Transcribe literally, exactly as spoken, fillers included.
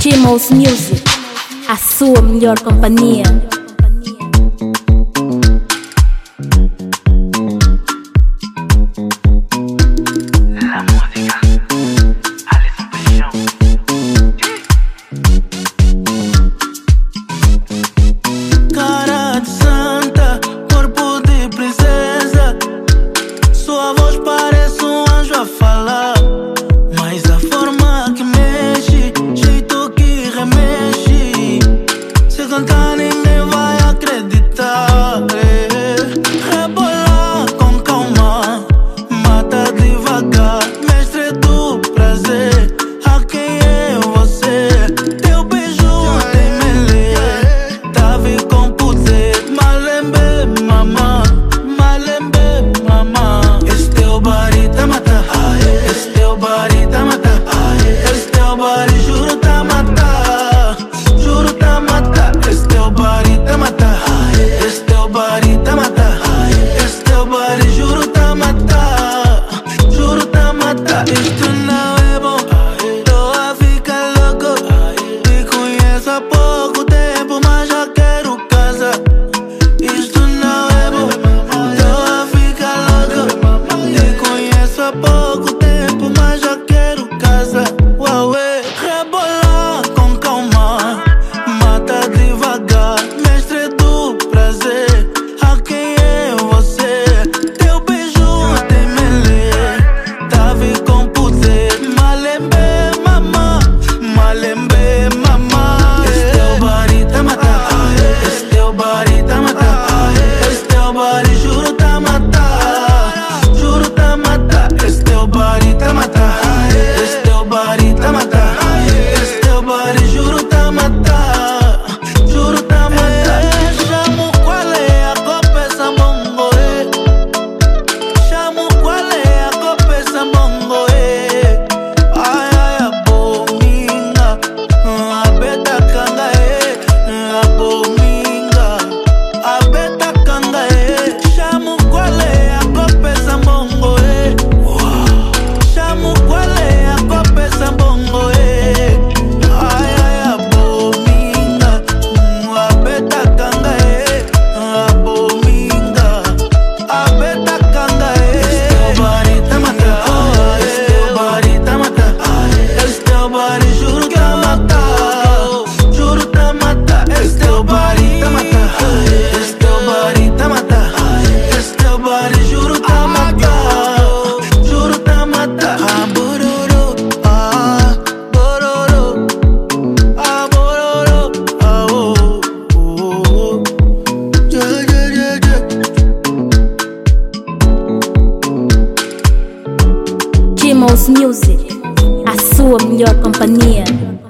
Kimos Music, a sua melhor companhia. Cara de santa, corpo de princesa, sua voz parece um anjo a falar, mas a forma que mexe, jeito que remexe, se cantar ninguém vai acreditar. é. Rebolar com calma, mata devagar, mestre do prazer, a quem é você? Teu beijo tem melê, tave com poder, malembe mamã, malembe mamã. Esse teu body tá mata, esse teu body tá mata, esse teu body juro tá mata, juro tá mata. Esse teu body tá mata, esse teu body tá mata, esse teu body juro tá mata, juro tá mata. Isto não é bom, tô a ficar louco, te conheço há pouco tempo, mas já quero casa. Isto não é bom, tô a ficar louco, te conheço há pouco tempo, mas já quero casa. Uauê, rebolar com calma, mata devagar, mestre do prazer, a quem é você? Teu beijo tem melê, tave com poder, malembe mamã, malembe mamã. Esse teu body tá mata, esse teu body tá mata, esse teu body juro tá mata, juro tá mata. Esse teu body tá mata, esse teu body tá mata, esse teu body juro tá mata, juro tá mata. Chamo qual é a copa essa mongo, eh. Chamo qual é a copa essa mongo, eh. Ai ai a bominga, a beta canga, eh. A bominga, a beta canga, eh. Chamo qual é a copa essa mongo, eh. Chamo qual é a copa essa mongo, eh. Ai ai a bominga, a beta canga, eh. A bominga, a beta canga, eh. Esse teu body tá mata, esse teu body tá mata, esse teu body juro tá mata, juro tá mata. Esse teu body tá mata, esse teu body tá mata, esse teu body juro tá mata, juro tá mata. Ah, bororo, ah, bororo, ah, bororo, ah, oh, oh, oh. Yeah, yeah, yeah, yeah. Kimos Music, a sua melhor companhia.